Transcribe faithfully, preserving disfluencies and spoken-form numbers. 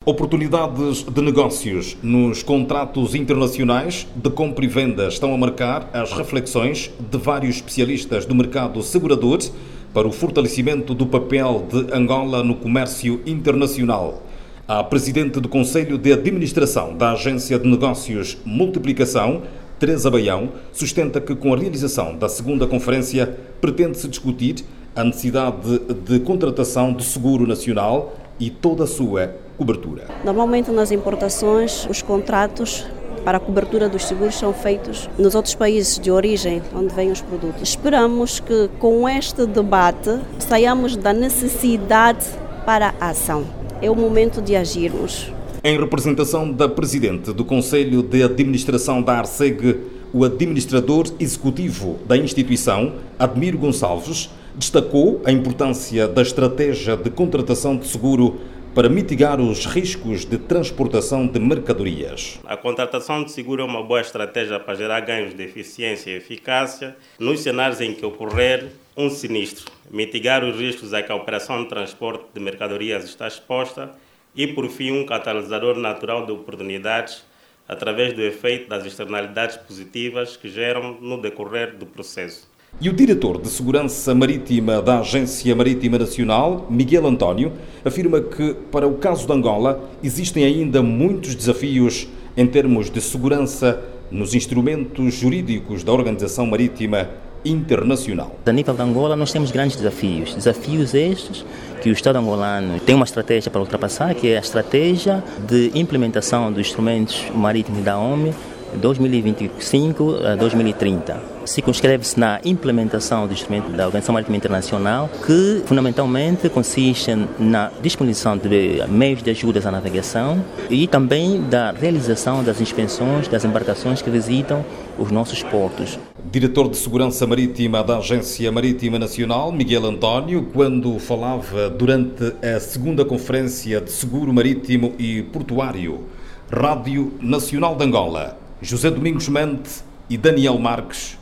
Oportunidades de negócios nos contratos internacionais de compra e venda estão a marcar as reflexões de vários especialistas do mercado segurador para o fortalecimento do papel de Angola no comércio internacional. A presidente do Conselho de Administração da Agência de Negócios Multiplicação, Teresa Baião, sustenta que com a realização da segunda conferência pretende-se discutir a necessidade de contratação de seguro nacional e toda a sua cobertura. Normalmente nas importações os contratos para a cobertura dos seguros são feitos nos outros países de origem onde vêm os produtos. Esperamos que com este debate saiamos da necessidade para a ação. É o momento de agirmos. Em representação da Presidente do Conselho de Administração da ARCEG, o administrador executivo da instituição, Admiro Gonçalves, destacou a importância da estratégia de contratação de seguro para mitigar os riscos de transportação de mercadorias. A contratação de seguro é uma boa estratégia para gerar ganhos de eficiência e eficácia nos cenários em que ocorrer um sinistro, mitigar os riscos a que a operação de transporte de mercadorias está exposta e, por fim, um catalisador natural de oportunidades através do efeito das externalidades positivas que geram no decorrer do processo. E o diretor de Segurança Marítima da Agência Marítima Nacional, Miguel António, afirma que, para o caso de Angola, existem ainda muitos desafios em termos de segurança nos instrumentos jurídicos da Organização Marítima Internacional. A nível de Angola, nós temos grandes desafios. Desafios estes que o Estado angolano tem uma estratégia para ultrapassar, que é a estratégia de implementação dos instrumentos marítimos da O M I dois mil e vinte e cinco a dois mil e trinta. Circunscreve-se na implementação do instrumento da Organização Marítima Internacional, que fundamentalmente consiste na disponibilização de meios de ajudas à navegação e também da realização das inspeções das embarcações que visitam os nossos portos. Diretor de Segurança Marítima da Agência Marítima Nacional, Miguel António, quando falava durante a segunda Conferência de Seguro Marítimo e Portuário, Rádio Nacional de Angola, José Domingos Mente e Daniel Marques,